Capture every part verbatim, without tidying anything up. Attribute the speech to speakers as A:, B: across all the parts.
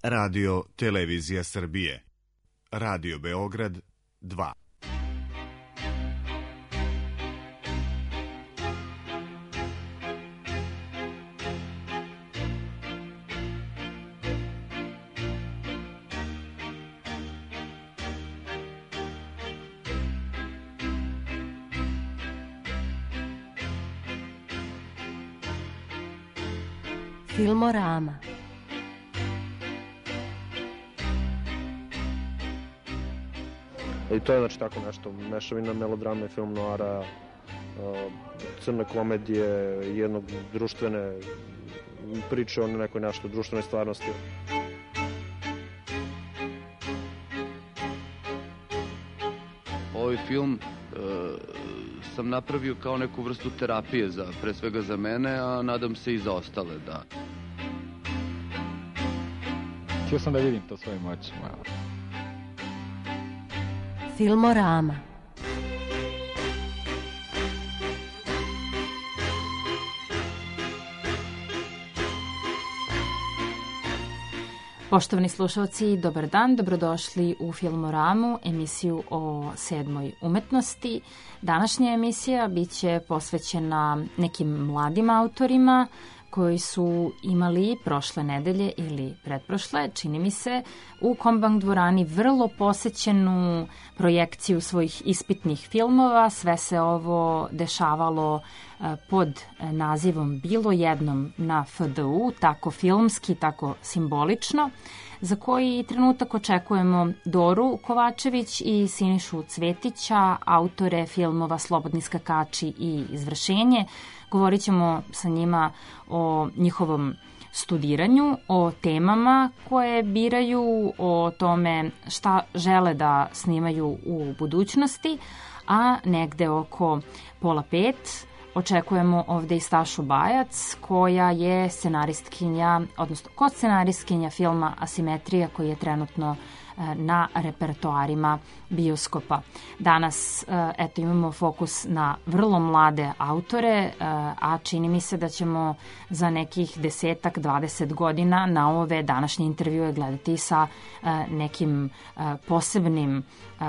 A: Radio Televizija Srbije. Radio Beograd dva.
B: Filmorama.
C: I to je znači tako nešto, mešavina melodrame i film noara, crne komedije, jednog društvene priče o nekoj nešto društvenoj stvarnosti.
D: Ovaj film e, sam napravio kao neku vrstu terapije, za, pre svega za mene, a nadam se i za ostale, da.
E: Htio sam da vidim to svojim očima.
B: Filmorama. Poštovani slušalci, dobar dan, dobrodošli u Filmoramu, emisiju o sedmoj umetnosti. Današnja emisija biće posvećena nekim mladim autorima koji su imali prošle nedelje ili pretprošle, čini mi se, u Kombank dvorani vrlo posećenu projekciju svojih ispitnih filmova. Sve se ovo dešavalo pod nazivom Bilo jednom na F D U, tako filmski, tako simbolično, za koji trenutak očekujemo Doru Kovačević i Sinišu Cvetića, autore filmova Slobodni skakači i Izvršenje. Govorit ćemo sa njima o njihovom studiranju, o temama koje biraju, o tome šta žele da snimaju u budućnosti, a negde oko pola pet očekujemo ovde i Stašu Bajac, koja je scenaristkinja, odnosno kod scenaristkinja filma Asimetrija, koji je trenutno na repertoarima bioskopa. Danas, eto, imamo fokus na vrlo mlade autore, a čini mi se da ćemo za nekih desetak, dvadeset godina na ove današnje intervjue gledati sa nekim posebnim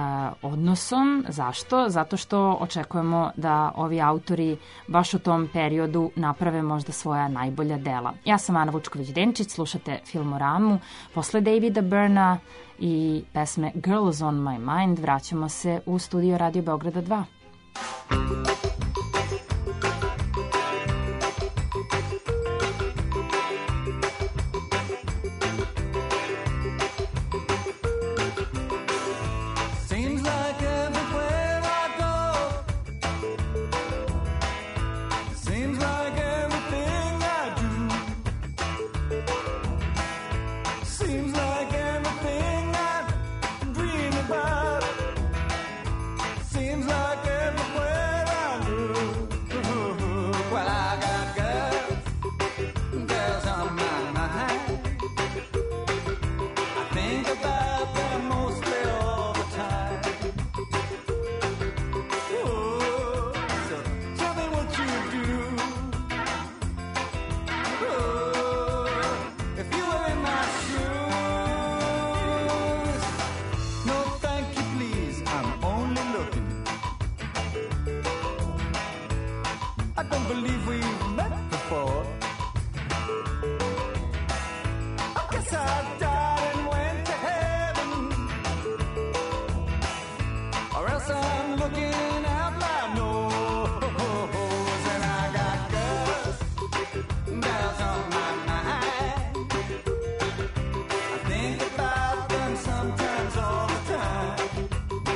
B: odnosom. Zašto? Zato što očekujemo da ovi autori baš u tom periodu naprave možda svoja najbolja dela. Ja sam Ana Vučković-Denčić, slušate Filmoramu. Posle Davida Byrna i pesme Girls on My Mind vraćamo se u studio Radio Beograda dva.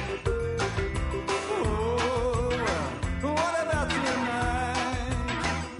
F: What about tonight?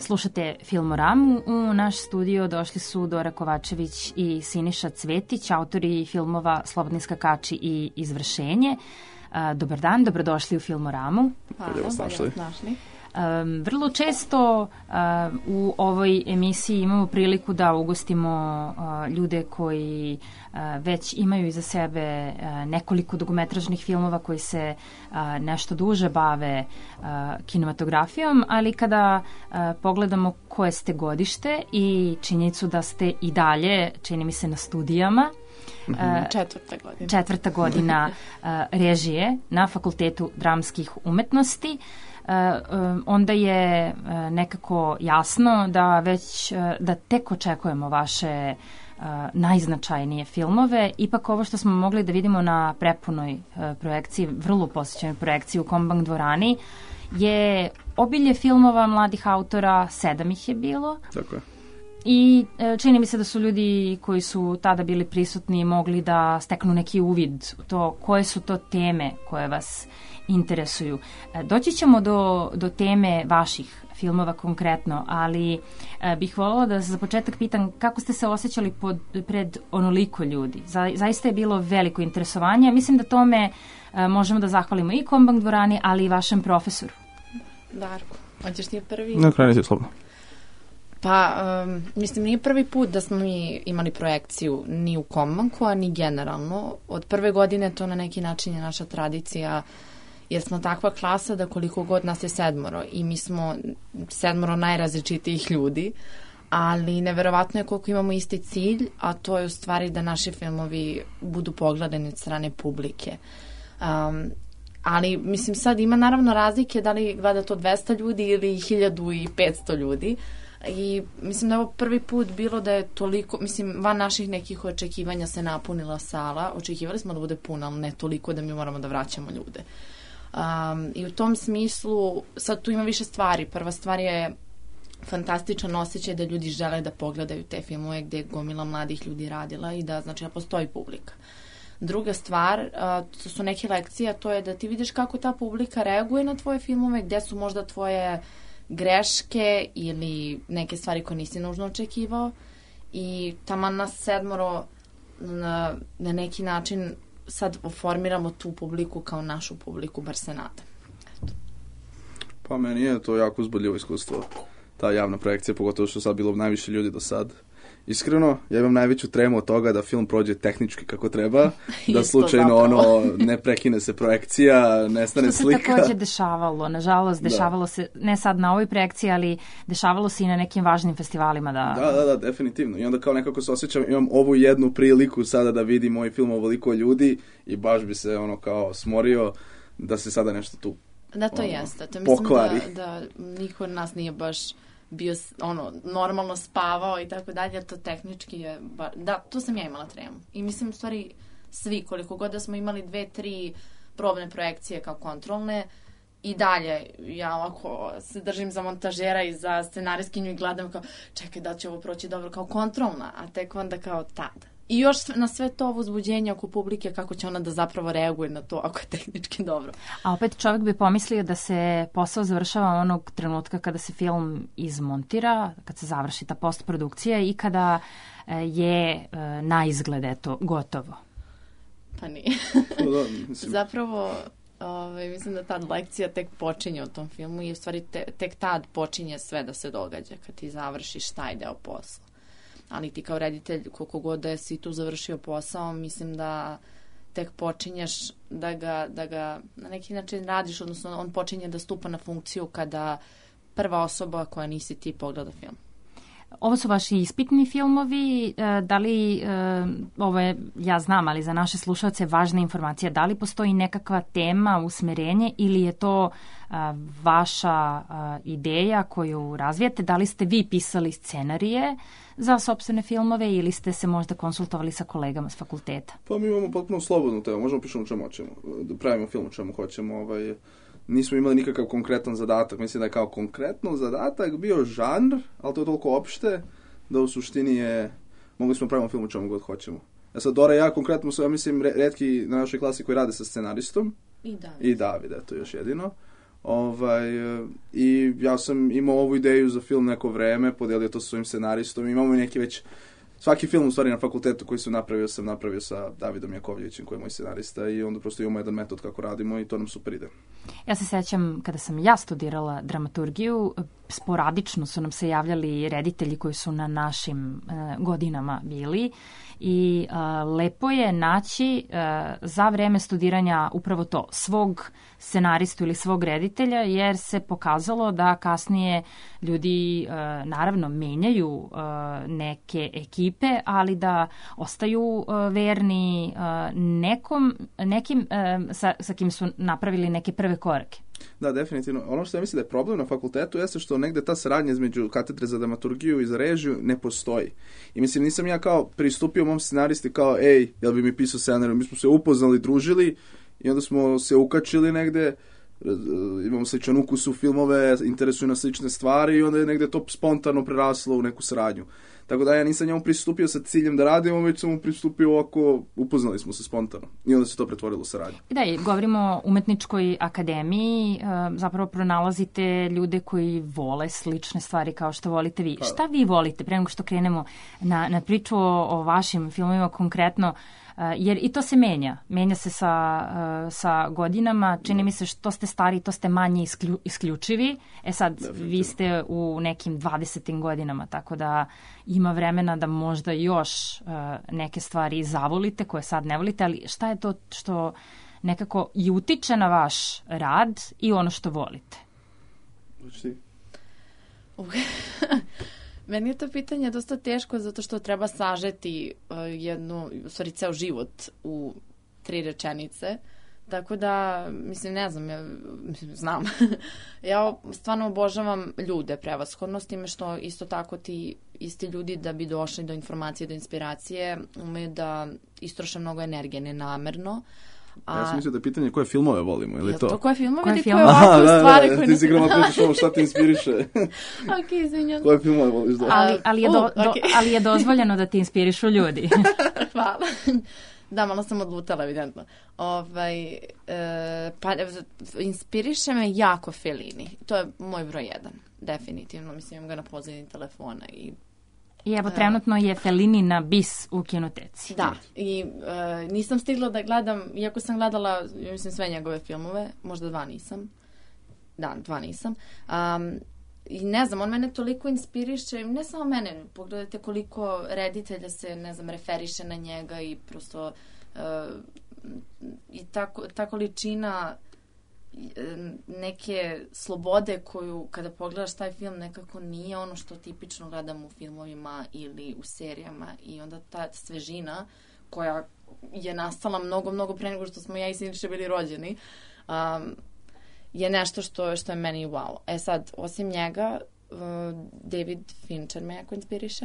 B: Slušate Filmoramu. U naš studio došli su Dora Kovačević i Siniša Cvetić, autori filmova Slobodni skakači i Izvršenje. Dobar dan, dobrodošli u Filmoramu.
F: Hvala, bolje vas našli.
B: Um, vrlo često uh, u ovoj emisiji imamo priliku da ugostimo uh, ljude koji uh, već imaju iza sebe uh, nekoliko dugometražnih filmova koji se uh, nešto duže bave uh, kinematografijom, ali kada uh, pogledamo koje ste godište i činjenicu da ste i dalje, čini mi se, na studijama,
F: Uh, četvrta godina.
B: Četvrta godina uh, režije na Fakultetu dramskih umetnosti, uh, um, onda je uh, nekako jasno da već, uh, da tek očekujemo vaše uh, najznačajnije filmove. Ipak ovo što smo mogli da vidimo na prepunoj uh, projekciji, vrlo posjećenoj projekciji u Kombank dvorani, je obilje filmova mladih autora, sedam ih je bilo.
F: Tako je.
B: I čini mi se da su ljudi koji su tada bili prisutni mogli da steknu neki uvid u to koje su to teme koje vas interesuju. Doći ćemo do, do teme vaših filmova konkretno, ali bih voljela da se za početak pitam kako ste se osjećali pod, pred onoliko ljudi. Za, zaista je bilo veliko interesovanje. Mislim da tome možemo da zahvalimo i Kombank dvorani, ali i vašem profesoru.
F: Darko, hoćeš ti prvi?
E: Na kraju si slobodno.
F: Pa, um, mislim, nije prvi put da smo mi imali projekciju ni u Kombanku, a ni generalno. Od prve godine to na neki način je naša tradicija, jer smo takva klasa da koliko god nas je sedmoro i mi smo sedmoro najrazličitijih ljudi, ali neverovatno je koliko imamo isti cilj, a to je u stvari da naši filmovi budu pogledani od strane publike. Um, ali, mislim, sad ima naravno razlike da li gleda to dvesta ljudi ili hiljadu petsto ljudi. I mislim da je ovo prvi put bilo da je toliko, mislim, van naših nekih očekivanja se napunila sala. Očekivali smo da bude puna, ali ne toliko da mi moramo da vraćamo ljude. Um, I u tom smislu, sad tu ima više stvari. Prva stvar je fantastičan osjećaj da ljudi žele da pogledaju te filmove gde je gomila mladih ljudi radila i da, znači, da postoji publika. Druga stvar, uh, to su neke lekcije, a to je da ti vidiš kako ta publika reaguje na tvoje filmove, gde su možda tvoje greške ili neke stvari koje nisi nužno očekivao i taman nas sedmoro na, na neki način sad oformiramo tu publiku kao našu publiku, bar se nadam. Eto.
G: Pa meni je to jako uzbudljivo iskustvo, ta javna projekcija, pogotovo što sad bilo najviše ljudi do sad. Iskreno, ja imam najveću tremu od toga da film prođe tehnički kako treba, da slučajno ono ne prekine se projekcija, nestane slika.
B: Što se takođe dešavalo, nažalost, dešavalo da. se, ne sad na ovoj projekciji, ali dešavalo se i na nekim važnim festivalima. Da,
G: da, da, da, definitivno. I onda kao nekako se osjećam, imam ovu jednu priliku sada da vidim moj film ovoliko ljudi i baš bi se ono kao smorio da se sada nešto tu
F: da, to
G: ono,
F: jeste. To mislim
G: pokvari.
F: Da, da niko od nas nije baš bio ono, normalno spavao i tako dalje, to tehnički je, ba, da, tu sam ja imala tremu. I mislim, u stvari, svi, koliko god da smo imali dve, tri probne projekcije kao kontrolne, i dalje, ja ovako se držim za montažera i za scenarijskinju i gledam kao, čekaj, da će ovo proći dobro kao kontrolna, a tek onda kao tada. I još na sve to ovo uzbuđenje oko publike, kako će ona da zapravo reaguje na to ako je tehnički dobro.
B: A opet čovjek bi pomislio da se posao završava onog trenutka kada se film izmontira, kad se završi ta postprodukcija i kada je na izgled eto gotovo.
F: Pa nije. Zapravo, ovaj, mislim da tad lekcija tek počinje u tom filmu i u stvari te, tek tad počinje sve da se događa kad ti završiš taj deo posla. Ali ti kao reditelj, koliko god da si tu završio posao, mislim da tek počinješ da ga, da ga na neki način radiš, odnosno on počinje da stupa na funkciju kada prva osoba koja nisi ti pogleda film.
B: Ovo su vaši ispitni filmovi, da li, ovo je, ja znam, ali za naše slušalce važna informacija, da li postoji nekakva tema, usmerenje ili je to vaša ideja koju razvijate, da li ste vi pisali scenarije za sopstvene filmove ili ste se možda konsultovali sa kolegama s fakulteta?
G: Pa mi imamo potpuno slobodnu temu, možemo pišemo o čemu hoćemo, da pravimo film o čemu hoćemo, ovaj... Nismo imali nikakav konkretan zadatak. Mislim da je kao konkretno zadatak bio žanr, ali to je toliko opšte da u suštini je... Mogli smo pravimo film o čemu god hoćemo. Ja sad, Dora i ja konkretno su, ja mislim, retki na našoj klasi koji rade sa scenaristom.
F: I David.
G: I David, eto još jedino. Ovaj, i ja sam imao ovu ideju za film neko vreme, podelio to sa svojim scenaristom, imamo i neki već, svaki film u stvari na fakultetu koji sam napravio, sam napravio sa Davidom Jakovljevićem koji je moj scenarista i onda prosto imamo jedan metod kako radimo i to nam super ide.
B: Ja se sećam kada sam ja studirala dramaturgiju, sporadično su nam se javljali reditelji koji su na našim e, godinama bili i e, lepo je naći e, za vreme studiranja upravo to, svog scenaristu ili svog reditelja, jer se pokazalo da kasnije ljudi e, naravno menjaju e, neke ekipe, ali da ostaju e, verni e, nekom, nekim e, sa, sa kim su napravili neke prve korake.
G: Da, definitivno. Ono što ja mislim da je problem na fakultetu jeste što negde ta saradnja između katedre za dramaturgiju i za režiju ne postoji. I mislim, nisam ja kao pristupio mom scenaristi kao, ej, jel bi mi pisao scenarij? Mi smo se upoznali, družili i onda smo se ukačili negde, imamo sličan ukus u filmove, interesuju nas slične stvari i onda je negde to spontano preraslo u neku saradnju. Tako da ja nisam njemu pristupio sa ciljem da radimo, već sam mu pristupio ovako, upoznali smo se spontano. I onda se to pretvorilo u saradnju.
B: Da, i govorimo o umetničkoj akademiji, zapravo pronalazite ljude koji vole slične stvari kao što volite vi. Pa, šta vi volite, pre nego što krenemo na, na priču o, o vašim filmovima konkretno, jer i to se menja. Menja se sa, sa godinama. Čini mi se što ste stari, to ste manje isklju, isključivi. E sad, vi ste u nekim dvadesetim godinama, tako da ima vremena da možda još neke stvari zavolite, koje sad ne volite, ali šta je to što nekako i utiče na vaš rad i ono što volite?
F: Meni je to pitanje dosta teško zato što treba sažeti uh, jednu, u stvari ceo život u tri rečenice. Tako da, mislim, ne znam, ja, mislim, znam. Ja stvarno obožavam ljude prevashodno, s time što isto tako ti isti ljudi da bi došli do informacije, do inspiracije, umeju da istroše mnogo energije nenamerno.
G: A, ja sam mislio da je pitanje koje filmove volimo, ili to?
F: To koje filmove
B: koje
F: ili
B: filmove?
F: koje ovakve
G: Aha,
F: stvari?
G: Da, da,
F: koje
G: ti si gremo pričaš ovo šta te inspiriše.
F: Ok, izvinjam.
G: Koje filmove voliš da?
B: Ali, ali, je do,
F: uh, okay.
B: do, ali je dozvoljeno da ti inspirišu ljudi.
F: Hvala. Da, malo sam odlutala, evidentno. Ovaj, e, pa, inspiriše me jako Fellini. To je moj broj jedan, definitivno. Mislim, imam ga na pozadini telefona i
B: I evo, trenutno je Fellini na bis u kinoteci.
F: Da, i uh, nisam stigla da gledam, iako sam gledala, mislim, sve njegove filmove, možda dva nisam. Da, dva nisam. Um, I ne znam, on mene toliko inspiriše, ne samo mene, pogledajte koliko reditelja se, ne znam, referiše na njega i prosto uh, i ta, ta količina neke slobode koju kada pogledaš taj film nekako nije ono što tipično gledam u filmovima ili u serijama i onda ta svežina koja je nastala mnogo, mnogo pre nego što smo ja i Siniša bili rođeni um, je nešto što, što je meni wow. E sad, osim njega uh, David Fincher me jako inspiriše.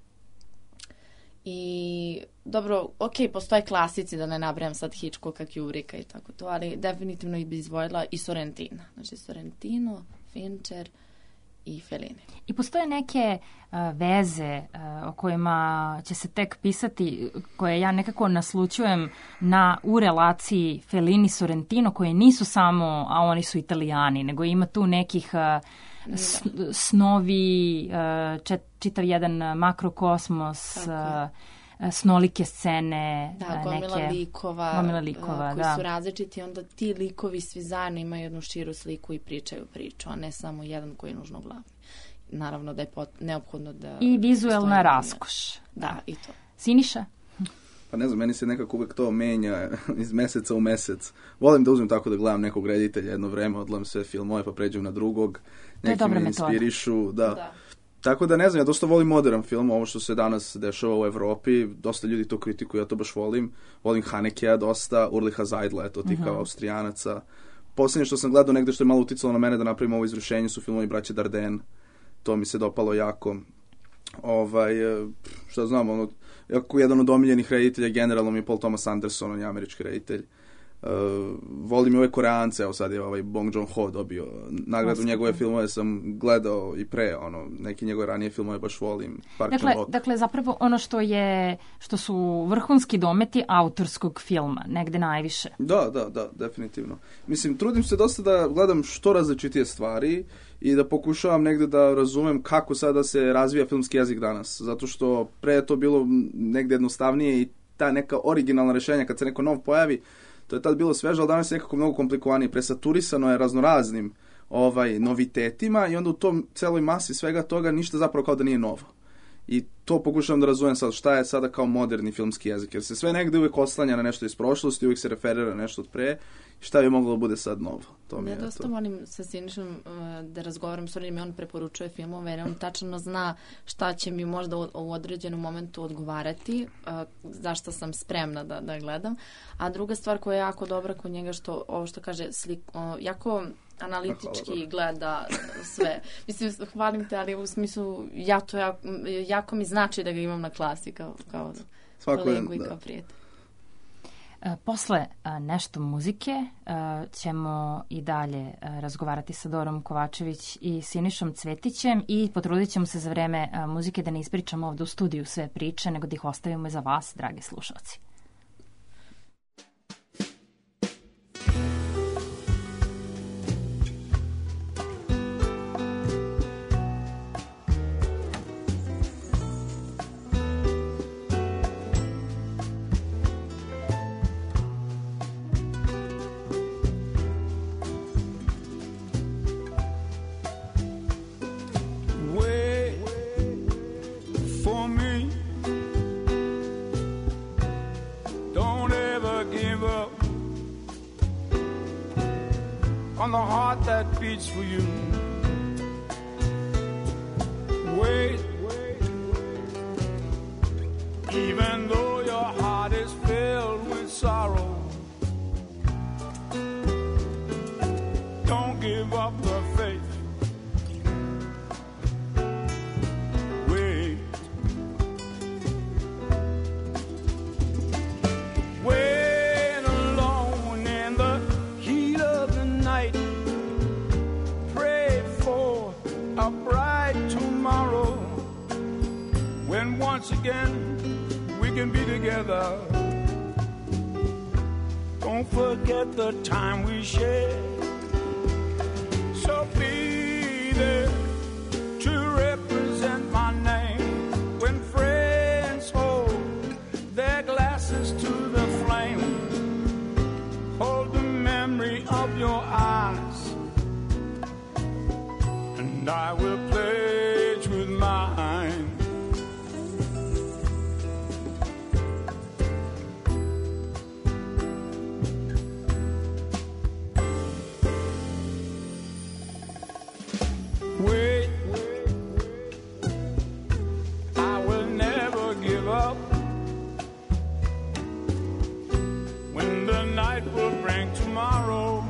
F: I dobro, ok, postoje klasici, da ne nabrajam sad Hitchcocka, Kubricka i tako to, ali definitivno bi izvojila i Sorrentina. Znači Sorrentino, Fincher i Fellini.
B: I postoje neke uh, veze uh, o kojima će se tek pisati, koje ja nekako naslućujem na, u relaciji Fellini-Sorrentino, koje nisu samo, a oni su Italijani, nego ima tu nekih uh, s, snovi, uh, čet, čitav jedan makrokosmos, uh, snolike scene,
F: da, gomila
B: neke
F: likova,
B: gomila likova
F: koji
B: da.
F: su različiti, onda ti likovi svi zajedno imaju jednu širu sliku i pričaju priču, a ne samo jedan koji je nužno glavni. Naravno da je pot, neophodno da...
B: I vizuelna raskoš.
F: Da, da, i to.
B: Siniša?
G: Pa ne znam, meni se nekako uvek to menja iz meseca u mesec. Volim da uzmem tako da gledam nekog reditelja jedno vreme, odgledam sve filmove pa pređem na drugog. Neki me inspirišu. Da. Da. Tako da ne znam, ja dosta volim modern film, ovo što se danas dešava u Evropi, dosta ljudi to kritikuju, ja to baš volim. Volim Hanekea dosta, Urliha Zajdla, eto ti uh-huh. kao Austrijanaca. Posljednje što sam gledao negde što je malo uticalo na mene da napravim ovo izrušenje su filmovi Braće Dardenne. To mi se dopalo jako. Ovaj, šta znam, ono, jako jedan od omiljenih reditelja generalno mi je Paul Thomas Anderson, on je američki reditelj. Uh, volim i ove Koreance, evo sad je ovaj Bong Joon-ho dobio nagradu, njegove filmove sam gledao i pre, ono, neke njegove ranije filmove baš volim. Park
B: Dakle, dakle, zapravo ono što je, što su vrhunski dometi autorskog filma, negde najviše.
G: Da, da, da, definitivno. Mislim, trudim se dosta da gledam što različitije stvari i da pokušavam negde da razumem kako sada se razvija filmski jezik danas, zato što pre je to bilo negde jednostavnije i ta neka originalna rešenja, kad se neko nov pojavi, to je tad bilo sveže, ali danas je nekako mnogo komplikovanije. Presaturisano je raznoraznim ovaj, novitetima i onda u tom celoj masi svega toga ništa zapravo kao da nije novo. I to pokušavam da razumem sad šta je sada kao moderni filmski jezik, jer se sve negde uvek oslanja na nešto iz prošlosti, uvek se referira na nešto od pre, šta bi moglo da bude sad novo. To mi
F: ja
G: je
F: dosta
G: to.
F: volim sa Sinišom uh, da razgovaram s onim, on preporučuje filmove, jer on tačno zna šta će mi možda u, u određenom momentu odgovarati, uh, zašto sam spremna da, da gledam. A druga stvar koja je jako dobra kod njega, što ovo što kaže, slik, uh, jako analitički gleda sve. Mislim, hvalim te, ali u smislu, ja to jako, jako mi znači da ga imam na klasi kao, kao kolegu i kao prijatelj.
B: Posle nešto muzike ćemo i dalje razgovarati sa Dorom Kovačević i Sinišom Cvetićem i potrudit ćemo se za vreme muzike da ne ispričamo ovde u studiju sve priče, nego da ih ostavimo za vas, dragi slušalci.
H: On the heart that beats for you. Wait, even though your heart is filled with sorrow, don't give up the faith. Wait, wait alone in the heat of the night. Pray for a bright tomorrow when once again we can be together. Don't forget the time we shared. So be there to represent my name when friends hold their glasses to the flame. Hold the memory of your eyes, and I will pledge with mine. Wait, I will never give up. When the night will bring tomorrow.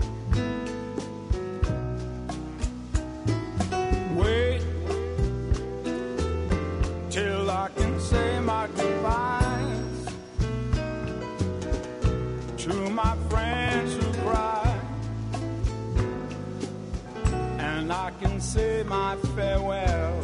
H: Wait till I can say my goodbyes to my friends who cry, and I can say my farewell.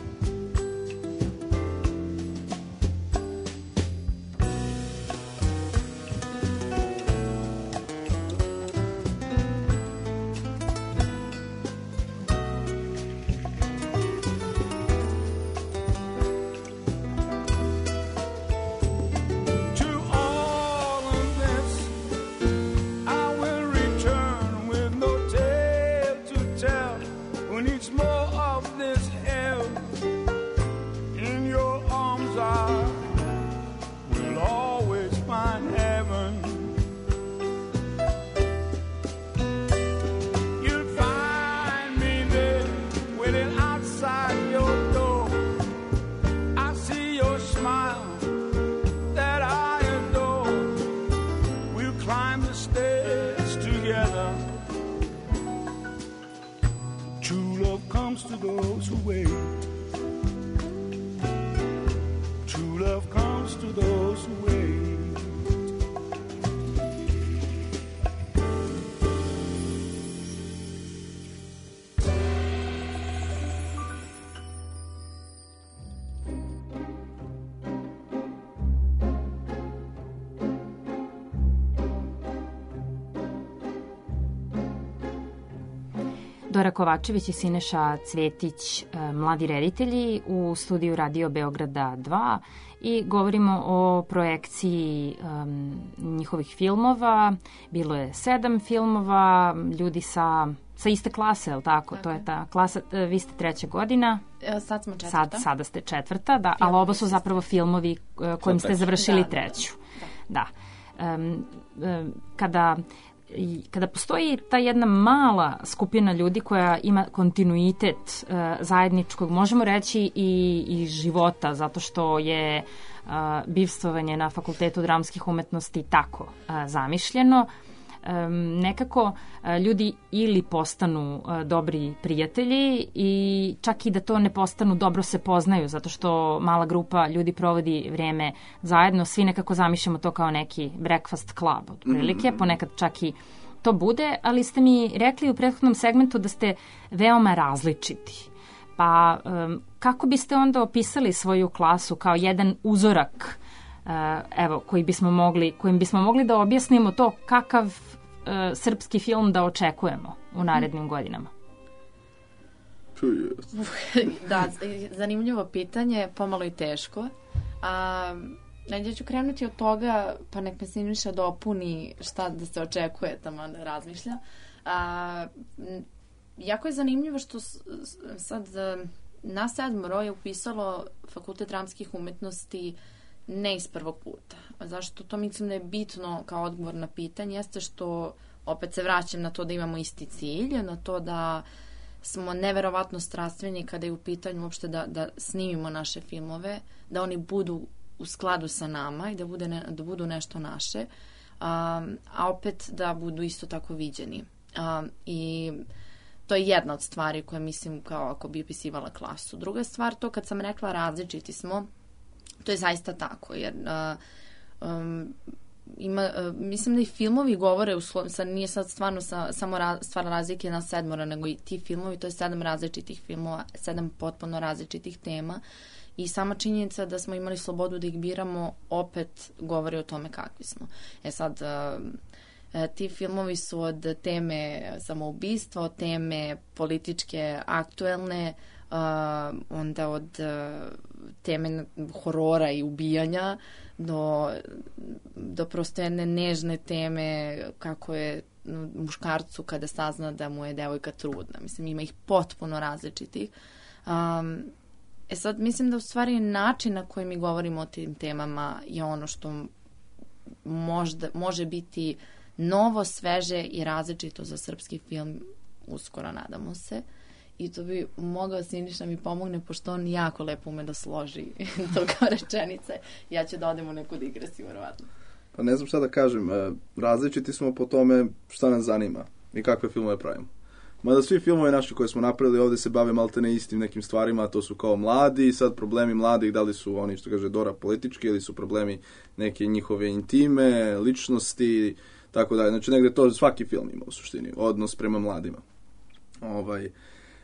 H: To those who wait, true love comes to those who wait.
B: Dora Kovačević i Sineša Cvjetić, mladi reditelji u studiju Radio Beograda dva i govorimo o projekciji um, njihovih filmova. Bilo je sedam filmova, ljudi sa, sa iste klase, je li tako? tako? To je ta klasa, vi ste treća godina.
F: Sad smo četvrta.
B: Sad, sada ste četvrta, da, ali ovo su zapravo filmovi kojim ste završili
F: da,
B: treću. Da. da. Um, um, kada... I kada postoji ta jedna mala skupina ljudi koja ima kontinuitet uh, zajedničkog, možemo reći i, i života, zato što je uh, bivstvovanje na Fakultetu dramskih umetnosti tako uh, zamišljeno, um, nekako uh, ljudi ili postanu uh, dobri prijatelji i čak i da to ne postanu, dobro se poznaju, zato što mala grupa ljudi provodi vrijeme zajedno, svi nekako zamišljamo to kao neki breakfast club, otprilike, ponekad čak i to bude, ali ste mi rekli u prethodnom segmentu da ste veoma različiti. Pa um, kako biste onda opisali svoju klasu kao jedan uzorak, uh, evo, koji bismo mogli, kojim bismo mogli da objasnimo to kakav uh, srpski film da očekujemo u narednim godinama?
F: Da, zanimljivo pitanje, pomalo i teško. A, ja ću krenuti od toga, pa nek me Siniša dopuni šta da se očekuje, tamo da razmišlja. A, jako je zanimljivo što sad nas sedmoro je upisalo Fakultet dramskih umetnosti ne iz prvog puta. Zašto to mislim da je bitno kao odgovor na pitanje, jeste što opet se vraćam na to da imamo isti cilj, na to da smo neverovatno strastveni kada je u pitanju uopšte da, da snimimo naše filmove, da oni budu u skladu sa nama i da, bude ne, da budu nešto naše, um, a opet da budu isto tako viđeni. Um, I to je jedna od stvari koje mislim kao ako bi opisivala klasu. Druga stvar, to kad sam rekla različiti smo, to je zaista tako, jer uh, um, ima, uh, mislim da i filmovi govore, u slo, sad nije sad stvarno sa, samo ra, stvar razlike na sedmora, nego i ti filmovi, to je sedam različitih filmova, sedam potpuno različitih tema i sama činjenica da smo imali slobodu da ih biramo opet govori o tome kakvi smo. E sad, uh, ti filmovi su od teme samoubistva, od teme političke, aktuelne, uh, onda od uh, teme horora i ubijanja do, do prosto jedne nežne teme kako je muškarcu kada sazna da mu je devojka trudna. Mislim, ima ih potpuno različitih. Um, e sad, mislim da u stvari način na koji mi govorimo o tim temama je ono što možda, može biti novo, sveže i različito za srpski film, uskoro nadamo se. I to bi mogao Siniša mi pomogne, pošto on jako lepo ume da složi to kao rečenice. Ja ću da odem u neku digresiju, verovatno.
G: Pa ne znam šta da kažem. Različiti smo po tome šta nas zanima i kakve filmove pravimo. Mada svi filmove naši koje smo napravili ovde se bave maltene istim nekim stvarima, to su kao mladi i sad problemi mladih, da li su oni, što kaže Dora, politički ili su problemi neke njihove intime, ličnosti, tako da, znači negde to svaki film ima u suštini, odnos prema mladima. Ovaj, uh,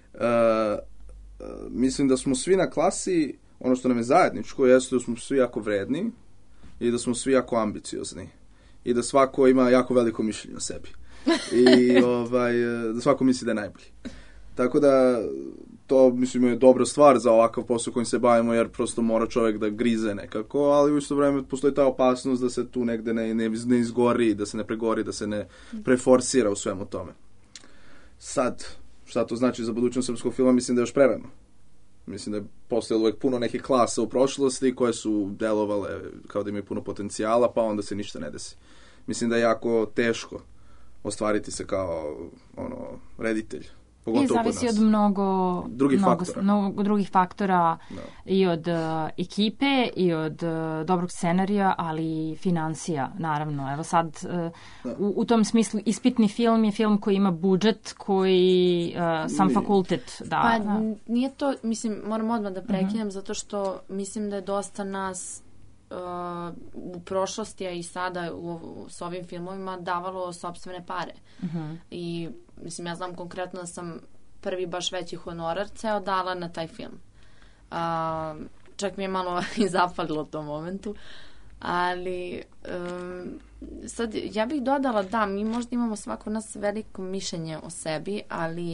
G: uh, mislim da smo svi na klasi, ono što nam je zajedničko, jeste da smo svi jako vredni i da smo svi jako ambiciozni i da svako ima jako veliko mišljenje o sebi i ovaj, da svako misli da je najbolji. Tako da to, mislim, je dobra stvar za ovakav posao kojim se bavimo, jer prosto mora čovjek da grize nekako, ali u isto vreme postoji ta opasnost da se tu negde ne, ne, ne izgori, da se ne pregori, da se ne preforsira u svemu tome. Sad, šta to znači za budućnost srpskog filma, mislim da je još prerano. Mislim da je postojalo uvek puno nekih klasa u prošlosti koje su delovale kao da imaju puno potencijala, pa onda se ništa ne desi. Mislim da je jako teško ostvariti se kao ono reditelj.
B: I zavisi od mnogo
G: drugih
B: mnogo,
G: faktora,
B: mnogo drugih faktora
G: no.
B: I od uh, ekipe i od uh, dobrog scenarija, ali i financija, naravno. Evo sad, uh, no. u, u tom smislu ispitni film je film koji ima budžet, koji uh, sam
G: nije.
B: fakultet da.
F: Pa da. Nije to, mislim, moram odmah da prekinem, uh-huh. zato što mislim da je dosta nas uh, u prošlosti, a i sada u, u, s ovim filmovima davalo sopstvene pare. Uh-huh. I mislim, ja znam konkretno da sam prvi baš veći honorar ceo dala na taj film. Uh, čak mi je malo i zapalilo u tom momentu. Ali um, sad ja bih dodala da mi možda imamo svako nas veliko mišljenje o sebi, ali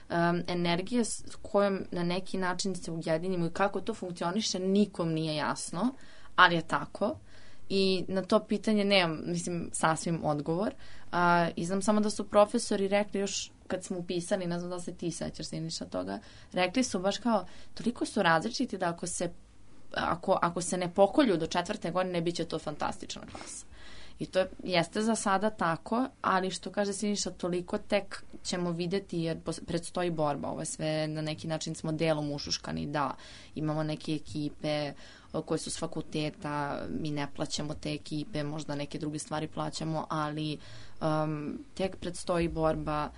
F: um, energija s kojom na neki način se ujedinimo i kako to funkcioniše nikom nije jasno, ali je tako. I na to pitanje nemam, mislim, sasvim odgovor. Uh, I znam samo da su profesori rekli još kad smo upisali, ne znam da se ti sećaš Siniša toga, rekli su baš kao, toliko su različiti da ako se, ako, ako se ne pokolju do četvrte godine, bit će to fantastična klasa. I to jeste za sada tako, ali što kaže Siniša, toliko tek ćemo videti jer predstoji borba. Ovo sve na neki način smo delom ušuškani, da, imamo neke ekipe koje su s fakulteta, mi ne plaćamo te ekipe, možda neke druge stvari plaćamo, ali um, tek predstoji borba,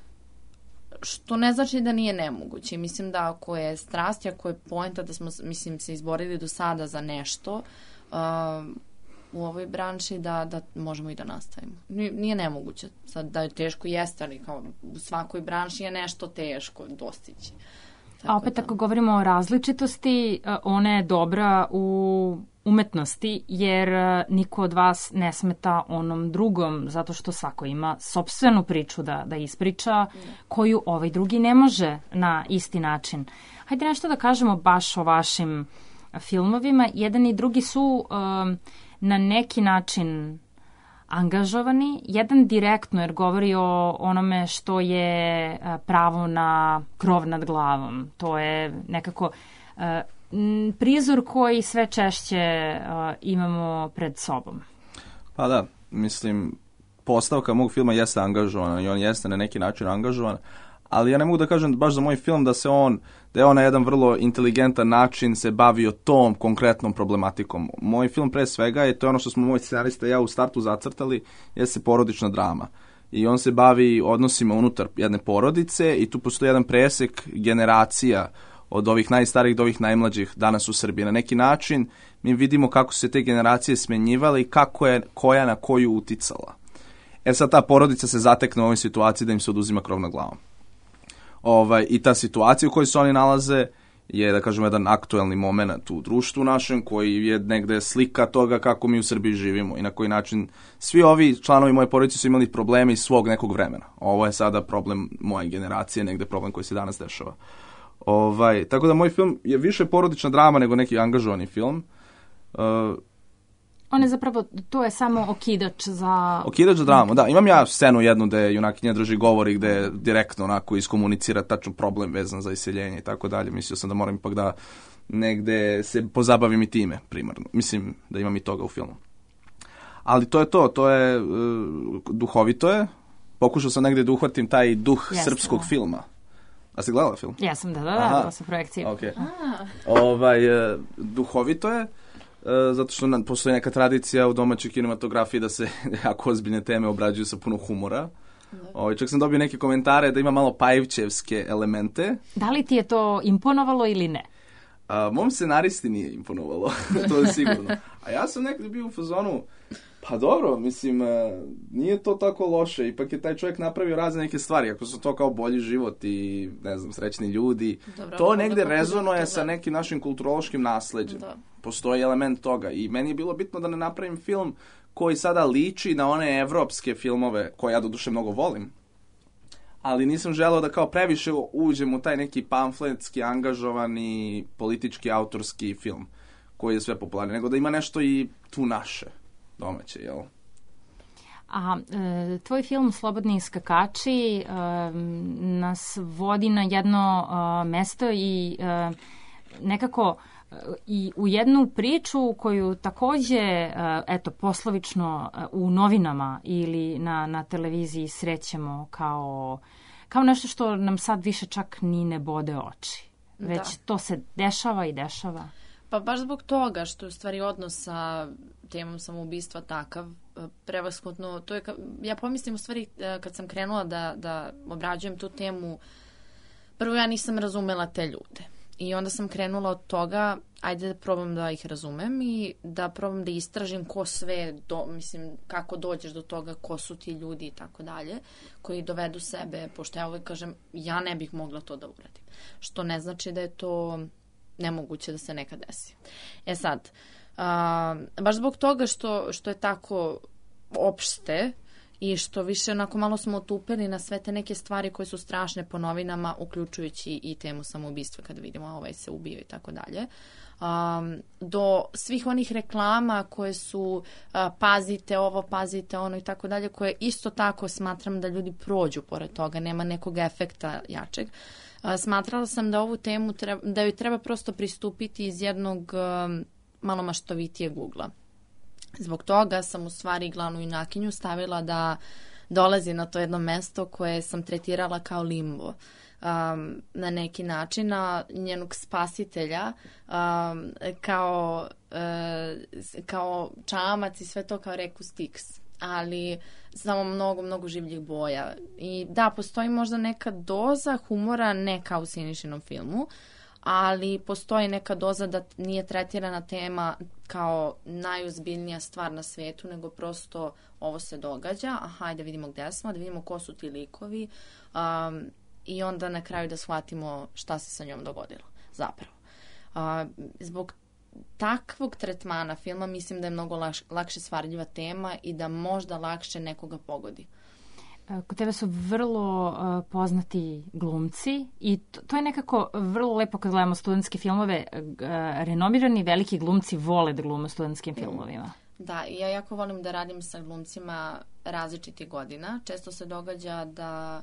F: što ne znači da nije nemoguće. Mislim da ako je strast, ako je poenta da smo, mislim, se izborili do sada za nešto, um, u ovoj branši da, da možemo i da nastavimo. Nije nemoguće. Sad da je teško jeste, ali kao u svakoj branši je nešto teško dostići. Tako
B: A opet
F: da.
B: ako govorimo o različitosti, ona je dobra u umetnosti, jer niko od vas ne smeta onom drugom, zato što svako ima sopstvenu priču da, da ispriča, koju ovaj drugi ne može na isti način. Hajde nešto da kažemo baš o vašim filmovima. Jedan i drugi su um, na neki način angažovani. Jedan direktno jer govori o onome što je pravo na krov nad glavom. To je nekako uh, prizor koji sve češće uh, imamo pred sobom.
I: Pa da, mislim, postavka mog filma jeste angažovana i on jeste na neki način angažovan, ali ja ne mogu da kažem baš za moj film da se on, da je on na jedan vrlo inteligentan način se bavio tom konkretnom problematikom. Moj film pre svega je to ono što smo moj scenarista i ja u startu zacrtali, jeste porodična drama. I on se bavi odnosima unutar jedne porodice i tu postoji jedan presek generacija od ovih najstarijih do ovih najmlađih danas u Srbiji. Na neki način mi vidimo kako su se te generacije smenjivale i kako je koja na koju uticala. E sad ta porodica se zatekne u ovoj situaciji da im se oduzima krov nad glavom. Ovaj, I ta situacija u kojoj se oni nalaze je, da kažemo, jedan aktuelni moment u društvu našem koji je negde slika toga kako mi u Srbiji živimo i na koji način svi ovi članovi moje porodice su imali probleme iz svog nekog vremena. Ovo je sada problem moje generacije, negde problem koji se danas dešava. Ovaj, tako da moj film je više porodična drama nego neki angažovani film. Uh,
B: On je zapravo, to je samo okidač za...
I: Okidač za dramu, da. Imam ja scenu jednu gde junakinja drži govor i gde direktno onako iskomunicira tačno problem vezan za iseljenje i tako dalje. Mislio sam da moram ipak da negde se pozabavim i time primarno. Mislim da imam i toga u filmu. Ali to je to, to je uh, duhovito je. Pokušao sam negde da uhvatim taj duh
B: Jeste,
I: srpskog
B: da.
I: filma. A ste gledala film?
B: Ja sam, da, da, da, bila sam projekcija.
I: Okay. Ovaj, uh, duhovito je. Uh, zato što na, postoji neka tradicija u domaćoj kinematografiji da se jako ozbiljne teme obrađuju sa puno humora. Ovaj, čak sam dobio neke komentare da ima malo Pajivćevske elemente.
B: Da li ti je to imponovalo ili ne?
I: A, mom scenaristi nije imponovalo, to je sigurno. A ja sam nekada bio u fazonu, pa dobro, mislim, nije to tako loše, ipak je taj čovjek napravio razne neke stvari, ako su to kao bolji život i, ne znam, srećni ljudi, dobro, to negde rezonuje sa nekim našim kulturološkim nasleđem. Da. Postoji element toga i meni je bilo bitno da ne napravim film koji sada liči na one evropske filmove koje ja doduše mnogo volim, ali nisam želeo da kao previše uđem u taj neki pamfletski, angažovani, politički, autorski film koji je sve popularni, nego da ima nešto i tu naše, domaće, jel?
B: A e, tvoj film Slobodni skakači e, nas vodi na jedno e, mesto i e, nekako i u jednu priču koju takođe, eto, poslovično u novinama ili na, na televiziji srećemo kao, kao nešto što nam sad više čak ni ne bode oči. Već da. To se dešava i dešava.
F: Pa baš zbog toga što je u stvari odnos sa temom samoubistva takav, prevashodno, to je, ka, ja pomislim u stvari kad sam krenula da, da obrađujem tu temu, prvo ja nisam razumela te ljude. I onda sam krenula od toga, ajde da probam da ih razumem i da probam da istražim ko sve, do, mislim, kako dođeš do toga, ko su ti ljudi i tako dalje, koji dovedu sebe, pošto ja uvek kažem, ja ne bih mogla to da uradim. Što ne znači da je to nemoguće da se nekad desi. E sad, a, baš zbog toga što, što je tako opšte i što više onako malo smo otupili na sve te neke stvari koje su strašne po novinama, uključujući i temu samoubistva kada vidimo ovaj se ubio i tako dalje. Um, do svih onih reklama koje su uh, pazite ovo, pazite ono i tako dalje, koje isto tako smatram da ljudi prođu pored toga, nema nekog efekta jačeg. Uh, smatrala sam da ovu temu treba, da joj treba prosto pristupiti iz jednog um, malo maštovitijeg ugla. Zbog toga sam u stvari glavnu junakinju stavila da dolazi na to jedno mesto koje sam tretirala kao limbo. Um, na neki način, na njenog spasitelja um, kao, uh, kao čamac i sve to kao reku Styx, ali samo mnogo, mnogo življih boja. I da, postoji možda neka doza humora, ne kao u Sinišinom filmu, ali postoji neka doza da nije tretirana tema kao najozbiljnija stvar na svetu, nego prosto ovo se događa, a hajde vidimo gde smo, da vidimo ko su ti likovi, um, i onda na kraju da shvatimo šta se sa njom dogodilo zapravo. Uh, zbog takvog tretmana filma mislim da je mnogo lakš, lakše stvarljiva tema i da možda lakše nekoga pogodi.
B: Kod tebe su vrlo uh, poznati glumci i to, to je nekako vrlo lepo kad gledamo studentske filmove. Uh, renomirani veliki glumci vole da glume u studentskim filmovima.
F: Da, ja jako volim da radim sa glumcima različitih godina. Često se događa da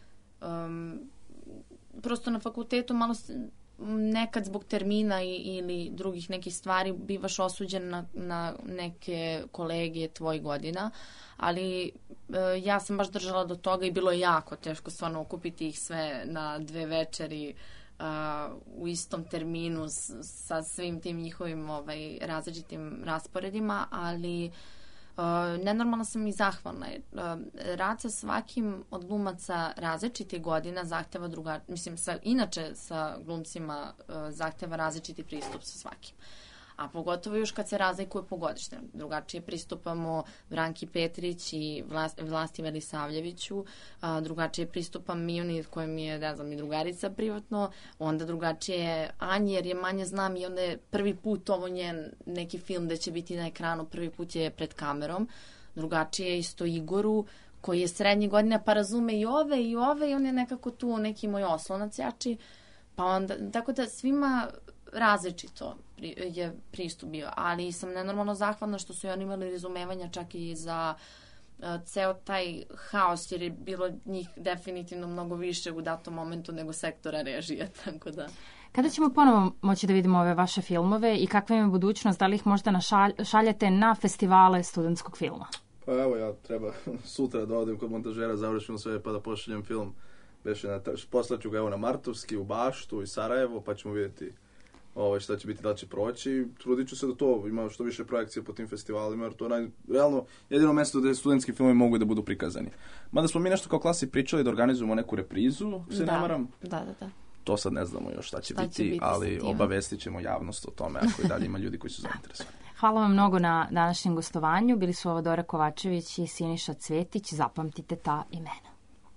F: um, prosto na fakultetu malo nekad zbog termina i, ili drugih nekih stvari bivaš osuđen na, na neke kolege tvojih godina, ali e, ja sam baš držala do toga i bilo je jako teško stvarno okupiti ih sve na dve večeri a, u istom terminu s, sa svim tim njihovim ovaj, različitim rasporedima, ali Uh, nenormalno sam i zahvalna. Uh, rad sa svakim od glumaca različitih godina zahteva druga, mislim, sa, inače sa glumcima uh, zahteva različiti pristup sa svakim. A pogotovo još kad se razlikuje po godišnjem. Drugačije pristupamo Branki Petrić i Vlasti, Vlasti Velisavljeviću, a, drugačije pristupam Mijuni, koja mi je, ne znam, i drugarica privatno, onda drugačije Anji, jer je manje znam i onda je prvi put ovo njen neki film da će biti na ekranu, prvi put je pred kamerom. Drugačije isto Igoru, koji je srednje godine, pa razume i ove i ove i on je nekako tu neki moj oslonac jači. Pa onda, tako da svima različito je pristup bio, ali sam nenormalno zahvalna što su i oni imali razumevanja čak i za uh, ceo taj haos, jer je bilo njih definitivno mnogo više u datom momentu nego sektora režije, tako da.
B: Kada ćemo ponovo moći da vidimo ove vaše filmove i kakva im je budućnost, da li ih možda našalj, šaljete na festivale studentskog filma?
G: Pa evo, ja treba sutra da odem kod montažera, završim sve pa da pošaljem film. Poslaću ga evo na Martovski, u Baštu i Sarajevo, pa ćemo vidjeti Ovo, šta će biti, da će proći. Trudit ću se da to ima što više projekcije po tim festivalima, jer to je naj, realno jedino mjesto gdje studentski filmovi mogu da budu prikazani. Mada smo mi nešto kao klasi pričali da organizujemo neku reprizu, se
F: da,
G: ne maram.
F: Da, da, da.
G: To sad ne znamo još šta će, šta biti,
F: će biti,
G: ali obavestit ćemo javnost o tome ako i dalje ima ljudi koji su zainteresovani.
B: Hvala vam mnogo na današnjem gostovanju. Bili su ovo Dora Kovačević i Siniša Cvjetić. Zapamtite ta imena.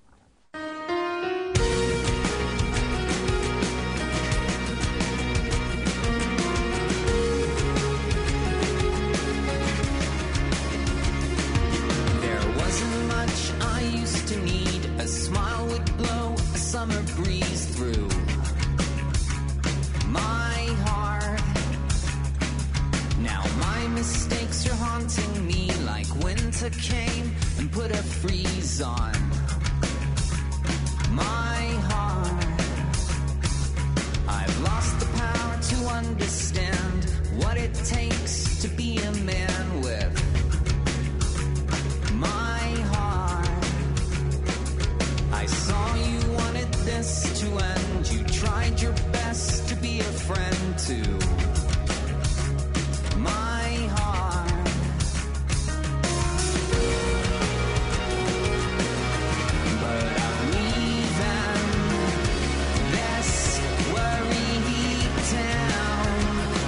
J: Summer breeze through my heart. Now my mistakes are haunting me like winter came and put a freeze on my heart. I've lost the power to understand what it takes to be a man with my heart. I saw you this to end. You tried your best to be a friend to my heart. But I'm leaving this worry town.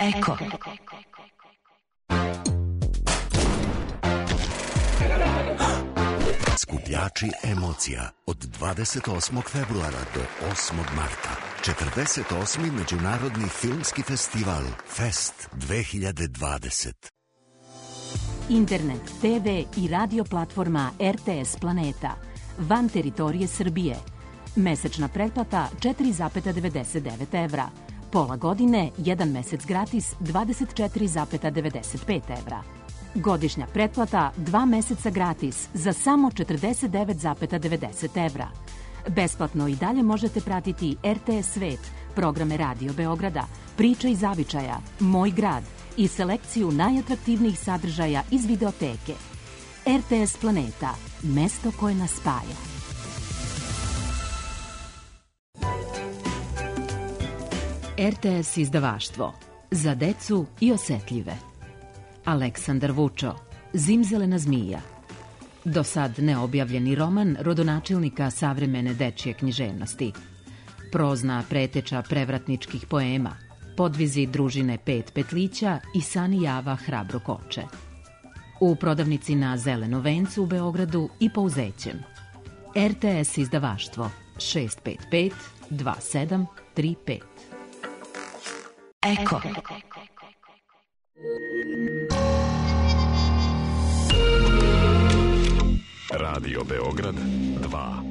K: Eko.
L: Skupljači emocija od dvadeset osmog februara do osmog marta. četrdeset osmi Međunarodni filmski festival Fest dve hiljade dvadeset.
K: Internet, te ve i radio platforma er te es Planeta. Van teritorije Srbije. Mesečna pretplata četiri zarez devedeset devet evra. Pola godine, jedan mesec gratis, dvadeset četiri zarez devedeset pet evra. Godišnja pretplata, dva meseca gratis, za samo četrdeset devet zarez devedeset evra. Besplatno i dalje možete pratiti er te es Svet, programe Radio Beograda, Priče i zavičaja, Moj grad i selekciju najatraktivnijih sadržaja iz videoteke. er te es Planeta, mesto koje nas spaja. er te es izdavaštvo. Za decu i osetljive. Aleksandar Vučo, Zimzelena zmija. Do sad neobjavljeni roman rodonačelnika savremene dečje književnosti. Prozna preteča prevratničkih poema, podvizi družine Pet petlića i Sani Java Hrabro koče. U prodavnici na Zelenom vencu u Beogradu i Pouzećem. er te es izdavaštvo šest pet pet dva sedam tri pet. Eko.
A: Radio Beograd dva.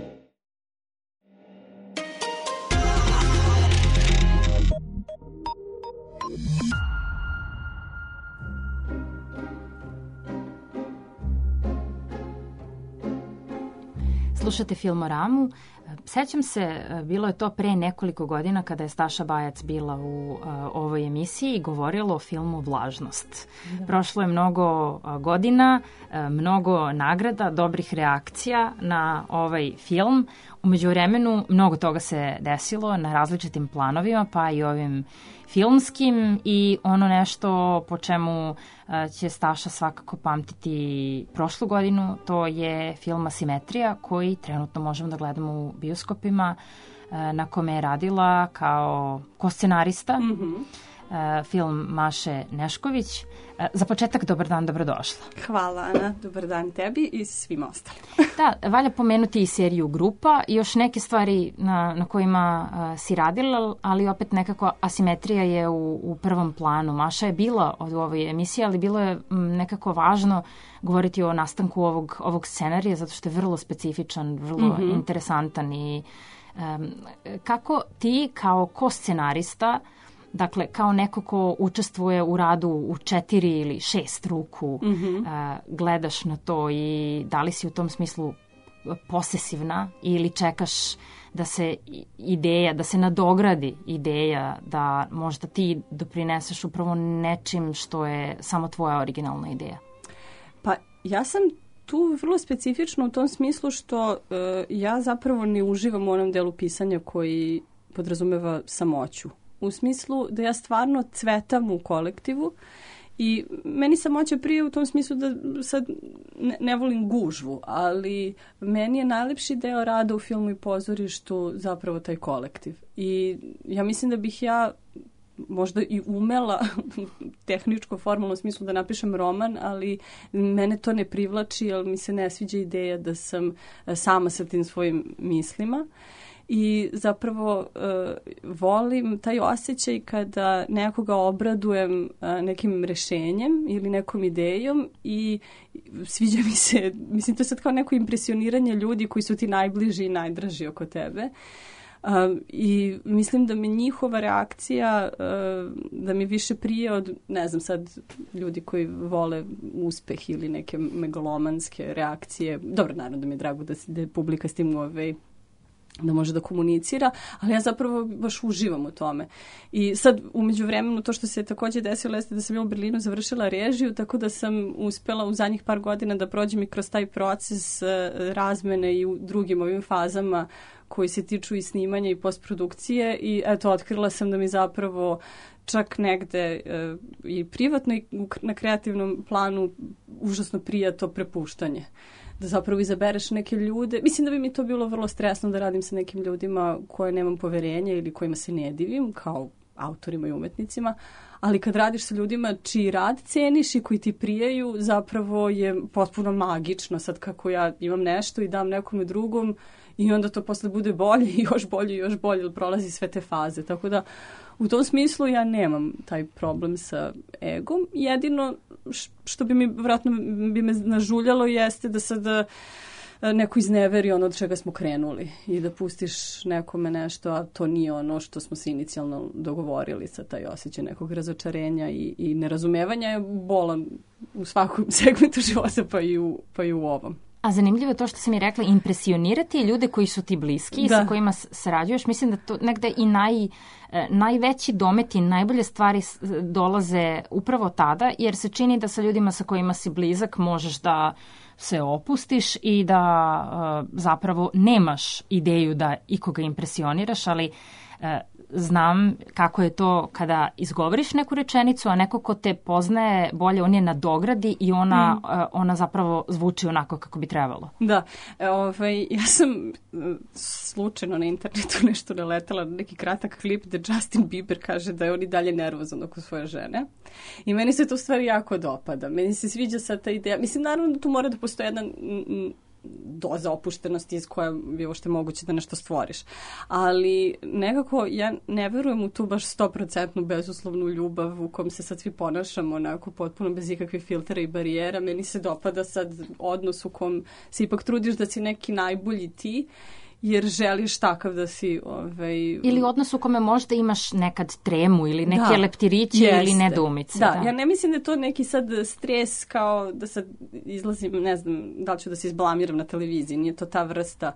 B: Slušate Filmoramu. Sećam se, bilo je to pre nekoliko godina kada je Staša Bajac bila u uh, ovoj emisiji i govorila o filmu Vlažnost. Da. Prošlo je mnogo uh, godina, uh, mnogo nagrada, dobrih reakcija na ovaj film. U međuvremenu mnogo toga se desilo na različitim planovima, pa i ovim filmskim, i ono nešto po čemu će Staša svakako pamtiti prošlu godinu, to je film Asimetrija, koji trenutno možemo da gledamo u bioskopima, na kome je radila kao koscenarista. Mm-hmm. Film Maše Nešković. Za početak, dobar dan, dobrodošla.
M: Hvala, Ana. Dobar dan tebi i svima ostalim.
B: Da, valja pomenuti i seriju Grupa i još neke stvari na, na kojima uh, si radila, ali opet nekako Asimetrija je u, u prvom planu. Maša je bila od ovoj emisiji, ali bilo je m, nekako važno govoriti o nastanku ovog, ovog scenarija, zato što je vrlo specifičan, vrlo mm-hmm. interesantan. I um, kako ti kao ko-scenarista, dakle, kao neko ko učestvuje u radu u četiri ili šest ruku, mm-hmm. uh, gledaš na to i da li si u tom smislu posesivna ili čekaš da se ideja, da se nadogradi ideja, da možda ti doprineseš upravo nečim što je samo tvoja originalna ideja?
M: Pa ja sam tu vrlo specifično u tom smislu što uh, ja zapravo ne uživam u onom delu pisanja koji podrazumeva samoću. U smislu da ja stvarno cvetam u kolektivu i meni samoća prije u tom smislu da sad ne, ne volim gužvu, ali meni je najlepši deo rada u filmu i pozorištu zapravo taj kolektiv. I ja mislim da bih ja možda i umela tehničko, formalno smislu da napišem roman, ali mene to ne privlači, jer mi se ne sviđa ideja da sam sama sa tim svojim mislima. I zapravo uh, volim taj osjećaj kada nekoga obradujem uh, nekim rešenjem ili nekom idejom i sviđa mi se, mislim to je sad kao neko impresioniranje ljudi koji su ti najbliži i najdraži oko tebe. Uh, I mislim da mi njihova reakcija, uh, da mi više prije od, ne znam sad, ljudi koji vole uspeh ili neke megalomanske reakcije. Dobro, naravno da mi je drago da, da je publika s tim ovaj, da može da komunicira, ali ja zapravo baš uživam u tome. I sad, umeđu vremenu, to što se takođe desilo jeste da sam bila u Berlinu završila režiju, tako da sam uspela u zadnjih par godina da prođem i kroz taj proces razmene i u drugim ovim fazama koji se tiču i snimanja i postprodukcije i eto, otkrila sam da mi zapravo čak negde e, i privatno i na kreativnom planu užasno prija to prepuštanje. Da zapravo izabereš neke ljude. Mislim da bi mi to bilo vrlo stresno da radim sa nekim ljudima koje nemam poverenja ili kojima se ne divim, kao autorima i umetnicima, ali kad radiš sa ljudima čiji rad ceniš i koji ti prijaju, zapravo je potpuno magično. Sad kako ja imam nešto i dam nekome drugom i onda to posle bude bolje i još bolje i još bolje, ili prolazi sve te faze. Tako da u tom smislu ja nemam taj problem sa egom. Jedino što bi mi vjerojatno bi me nažuljalo jeste da sada neko izneveri ono od čega smo krenuli i da pustiš nekome nešto, a to nije ono što smo se inicijalno dogovorili. Sa taj osjećaj nekog razočarenja i, i nerazumevanja je bolan u svakom segmentu života, pa i u, pa i u ovom.
B: A zanimljivo je to što si mi rekla, impresionirati ljude koji su ti bliski i sa kojima sarađuješ. Mislim da to negde i naj, najveći domet i najbolje stvari dolaze upravo tada, jer se čini da sa ljudima sa kojima si blizak možeš da se opustiš i da uh, zapravo nemaš ideju da ikoga impresioniraš, ali uh, znam kako je to kada izgovoriš neku rečenicu, a neko ko te poznaje bolje, on je na dogradi i ona, mm. uh, ona zapravo zvuči onako kako bi trebalo.
M: Da, e, ovaj, ja sam uh, slučajno na internetu nešto naletala, neki kratak klip gde Justin Bieber kaže da je on i dalje nervozan oko svoje žene. I meni se to u stvari jako dopada. Meni se sviđa sad ta ideja. Mislim, naravno da tu mora da postoji jedna m, doza opuštenosti iz koja bi uopšte moguće da nešto stvoriš. Ali nekako ja ne verujem u tu baš sto procentnu bezuslovnu ljubav u kom se sad svi ponašamo onako potpuno bez ikakvih filtera i barijera. Meni se dopada sad odnos u kom se ipak trudiš da si neki najbolji ti, jer želiš takav da si... Ovaj...
B: Ili odnos u kome možda imaš nekad tremu ili neke da, leptiriće jeste. Ili nedoumice.
M: Da, da, ja ne mislim da je to neki sad stres kao da sad izlazim, ne znam, da li ću da se izblamiram na televiziji, nije to ta vrsta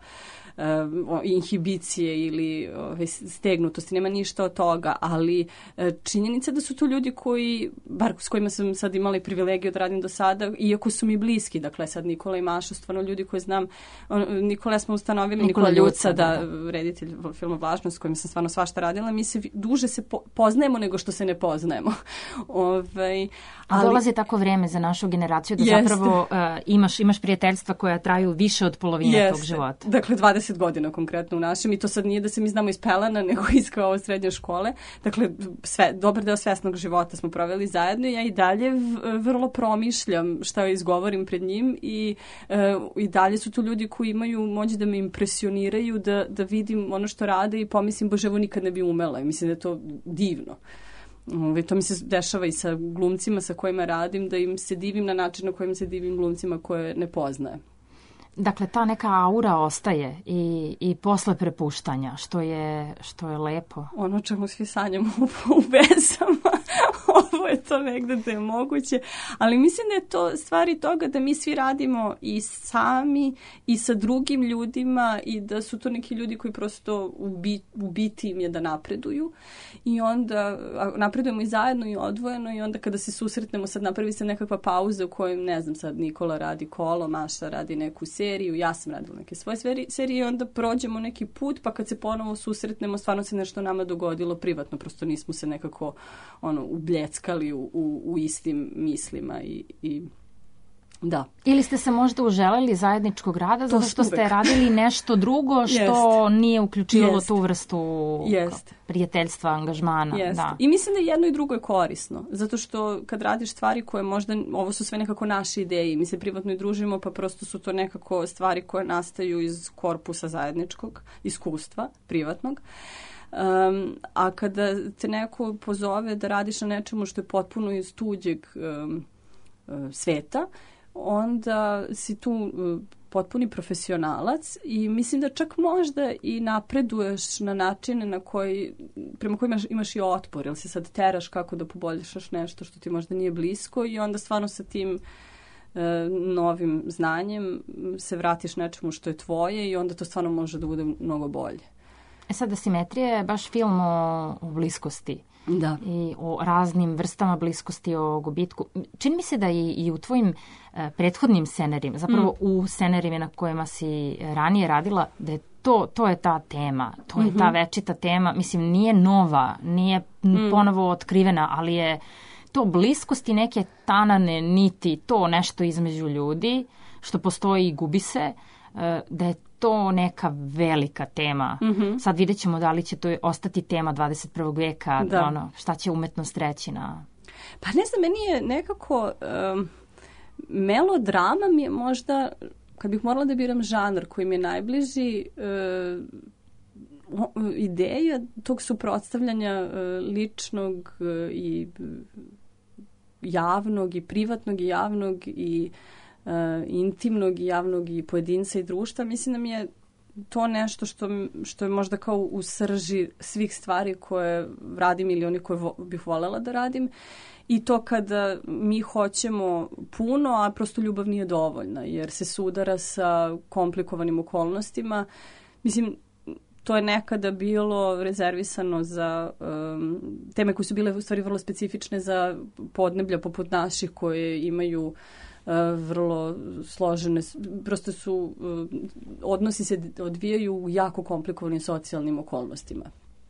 M: uh, inhibicije ili uh, stegnutosti, nema ništa od toga, ali uh, činjenica da su tu ljudi koji, bar s kojima sam sad imala i privilegiju da radim do sada, iako su mi bliski, dakle sad Nikola i Maša, stvarno ljudi koji znam, on, Nikola smo ustanovili, Nikola, Nikola Ljuca, da, da, reditelj filma Vlažnost, s kojim sam stvarno svašta radila, mi se duže se po, poznajemo nego što se ne poznajemo. Ovaj,
B: ali dolazi tako vreme za našu generaciju da jeste. Zapravo uh, imaš, imaš prijateljstva koja traju više od polovine jeste. Tog života.
M: Dakle, dvadeset godina konkretno u našem i to sad nije da se mi znamo iz pelana, nego iz kao srednje škole. Dakle, sve, dobar deo svesnog života smo proveli zajedno i ja i dalje v, vrlo promišljam šta izgovorim pred njim i, uh, i dalje su tu ljudi koji imaju moć da me impresioniraju, da, da vidim ono što rade i pomislim, bože, evo nikad ne bi umela. I mislim da je to divno. Ove, to mi se dešava i sa glumcima sa kojima radim, da im se divim na način na kojim se divim glumcima koje ne poznaje.
B: Dakle, ta neka aura ostaje i, i posle prepuštanja, što je, što je lepo.
M: Ono čemu svi sanjamo u, u vezama, ovo je to negde da je moguće, ali mislim da je to stvari toga da mi svi radimo i sami i sa drugim ljudima i da su to neki ljudi koji prosto u, bit, u biti im je da napreduju i onda napredujemo i zajedno i odvojeno i onda kada se susretnemo sad napravi se nekakva pauza u kojoj, ne znam, sad Nikola radi kolo, Maša radi neku seriju, ja sam radila neke svoje serije i onda prođemo neki put, pa kad se ponovo susretnemo, stvarno se nešto nama dogodilo privatno, prosto nismo se nekako ono, ubljeckali u, u, u istim mislima i, i da.
B: Ili ste se možda uželeli zajedničkog rada zato što ste radili nešto drugo što nije uključivalo tu vrstu Jest. Prijateljstva, angažmana. Da.
M: I mislim da jedno i drugo je korisno, zato što kad radiš stvari koje možda, ovo su sve nekako naše ideje, mi se privatno i družimo, pa prosto su to nekako stvari koje nastaju iz korpusa zajedničkog iskustva, privatnog. Um, a kada te neko pozove da radiš na nečemu što je potpuno iz tuđeg um, uh, sveta, onda si tu uh, potpuni profesionalac i mislim da čak možda i napreduješ na načine na koji, prema kojima imaš, imaš i otpor, jer se sad teraš kako da poboljšaš nešto što ti možda nije blisko i onda stvarno sa tim uh, novim znanjem se vratiš nečemu što je tvoje i onda to stvarno može da bude mnogo bolje.
B: E sad, asimetrija je baš film o, o bliskosti.
M: Da.
B: I o raznim vrstama bliskosti, o gubitku. Čini mi se da i, i u tvojim uh, prethodnim scenarijima, zapravo mm. u scenarijima na kojima si ranije radila, da je to, to je ta tema, to je mm-hmm. ta večita tema. Mislim, nije nova, nije mm. ponovo otkrivena, ali je to bliskosti neke tanane niti, to nešto između ljudi, što postoji i gubi se, uh, da je to neka velika tema.
M: Mhm.
B: Sad vidjet ćemo da li će to ostati tema dvadeset prvog veka,
M: Da.
B: ono, šta će umetnost reći na...
M: Pa ne znam, meni je nekako um, melodrama mi je možda, kad bih morala da biram žanr koji mi je najbliži, uh, o- ideja tog suprotstavljanja uh, ličnog uh, i uh, javnog i privatnog i javnog i uh, intimnog i javnog i pojedinca i društva, mislim da mi je to nešto što, što je možda kao u srži svih stvari koje radim ili oni koje vo, bih voljela da radim. I to kada mi hoćemo puno, a prosto ljubav nije dovoljna, jer se sudara sa komplikovanim okolnostima. Mislim, to je nekada bilo rezervisano za um, teme koje su bile u stvari vrlo specifične za podneblja poput naših koje imaju uh, vrlo složene, prosto su, uh, odnosi se odvijaju u jako komplikovanim socijalnim okolnostima.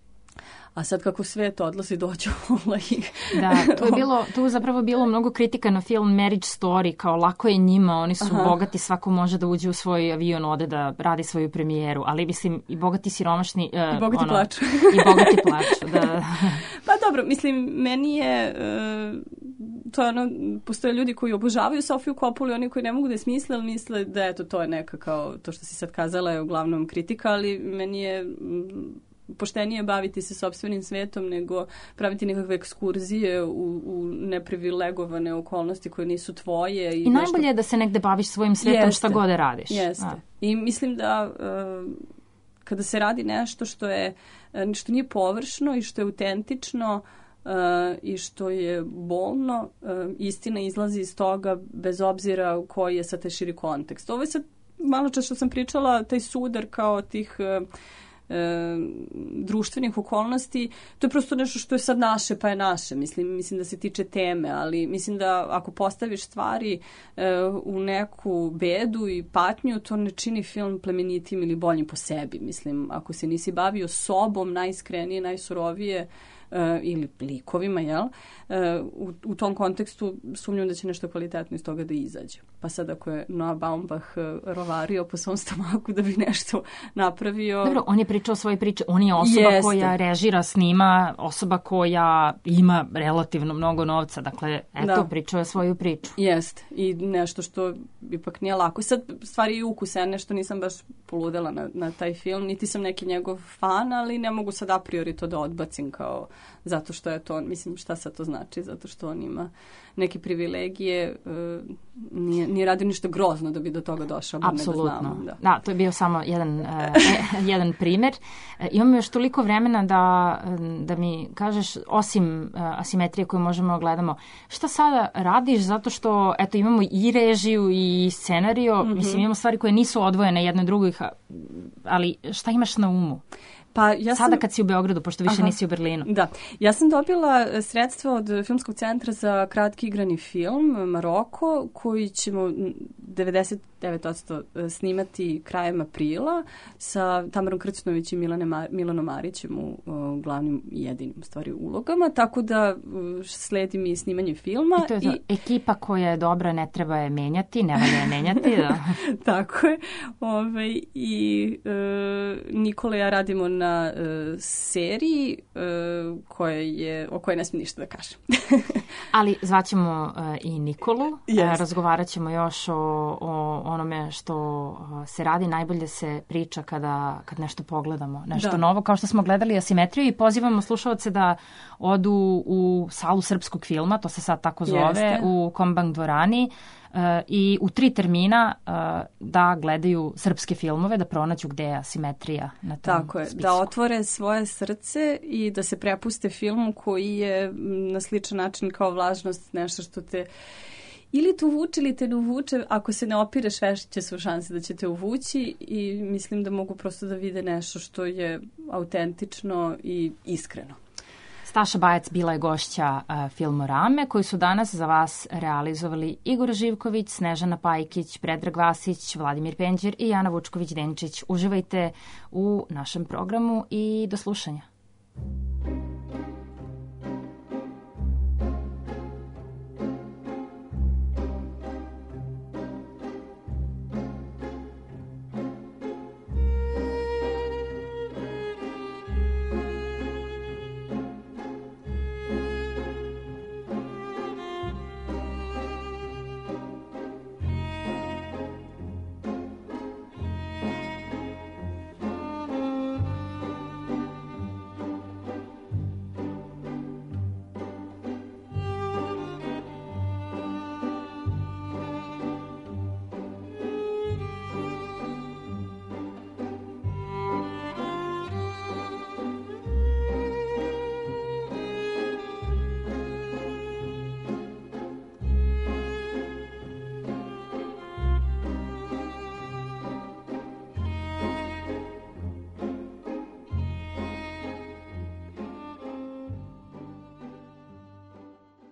M: A sad kako svet odlazi dođu ih.
B: Da, tu je bilo, tu je zapravo bilo mnogo kritika na film Marriage Story, kao lako je njima, oni su
M: Aha.
B: bogati, svako može da uđe u svoj avion, ode da radi svoju premijeru, ali mislim i bogati siromašni... Uh,
M: I bogati plaču.
B: I bogati plaču, da.
M: Pa dobro, mislim, meni je, uh, to je ono, postoje ljudi koji obožavaju Sofiju Coppola i oni koji ne mogu da je smisle, ali misle da eto, to je neka kao, to što si sad kazala je uglavnom kritika, ali meni je... Mm, poštenije baviti se sopstvenim svetom nego praviti nekakve ekskurzije u, u neprivilegovane okolnosti koje nisu tvoje. I,
B: I najbolje nešto... je da se negde baviš svojim svetom šta god da radiš.
M: Jeste. A. I mislim da uh, kada se radi nešto što je što nije površno i što je autentično uh, i što je bolno, uh, istina izlazi iz toga bez obzira koji je sad taj širi kontekst. Ovo je sad malo čas što sam pričala, taj sudar kao tih... Uh, E, društvenih okolnosti, to je prosto nešto što je sad naše pa je naše, mislim, mislim da se tiče teme, ali mislim da ako postaviš stvari e, u neku bedu i patnju, to ne čini film plemenitim ili boljim po sebi, mislim, ako se nisi bavio sobom najiskrenije, najsurovije uh, ili likovima, jel? Uh, u, u tom kontekstu sumnjam da će nešto kvalitetno iz toga da izađe. Pa sad ako je Noah Baumbach uh, rovario po svom stomaku da bi nešto napravio...
B: Dobro, on je pričao svoje priče. On je osoba
M: Jeste.
B: koja režira, snima, osoba koja ima relativno mnogo novca. Dakle, eto,
M: Da.
B: pričao je svoju priču.
M: Jest. I nešto što ipak nije lako. Sad, stvari i ukus, ja nešto nisam baš poludela na, na taj film, niti sam neki njegov fan, ali ne mogu sad a priori to da odbacim kao zato što je to, mislim, šta sad to znači, zato što on ima neke privilegije, uh, nije, nije radio ništa grozno da bi do toga došao.
B: Apsolutno.
M: Da.
B: Da, to je bio samo jedan, uh, jedan primjer. Uh, imamo još toliko vremena da, da mi kažeš, osim uh, asimetrije koju možemo da gledamo, šta sada radiš zato što, eto, imamo i režiju i scenario, mm-hmm. mislim, imamo stvari koje nisu odvojene jedno drugih, ali šta imaš na umu?
M: Pa ja
B: Sada
M: sam...
B: kad si u Beogradu, pošto više
M: Aha.
B: nisi u Berlinu.
M: Da. Ja sam dobila sredstva od Filmskog centra za kratki igrani film Maroko, koji ćemo devedeset devet posto snimati krajem aprila sa Tamarom Krcnović i Milane Mar- Milanom Marićem u, u glavnim i jedinim stvari ulogama, tako da sledi mi snimanje filma.
B: I to je to. I... Ekipa koja je dobra, ne treba je menjati, ne valja je menjati. Da.
M: Tako je. Ove, I e, Nikola i ja radimo na e, seriji e, koja je, o kojoj ne smijem ništa da kažem.
B: Ali zvaćemo uh, i Nikolu,
M: Yes.
B: uh, razgovarat ćemo još o, o onome što uh, se radi, najbolje se priča kada, kad nešto pogledamo, nešto
M: Da.
B: novo, kao što smo gledali Asimetriju i pozivamo slušalce da odu u salu srpskog filma, to se sad tako zove,
M: Jeste.
B: u Kombank dvorani, uh, i u tri termina uh, da gledaju srpske filmove, da pronađu gde je Asimetrija na tom
M: Tako je,
B: spisku.
M: da otvore svoje srce i da se prepuste filmu koji je m, na sličan način kao vlažnost nešto što te ili te uvuče ili te ne uvuče, ako se ne opireš veće su šanse da će te uvući i mislim da mogu prosto da vide nešto što je autentično i iskreno.
B: Staša Bajac bila je gošća uh, Filmorame, koji su danas za vas realizovali Igor Živković, Snežana Pajkić, Predrag Vasić, Vladimir Penđer i Jana Vučković-Denčić. Uživajte u našem programu i do slušanja.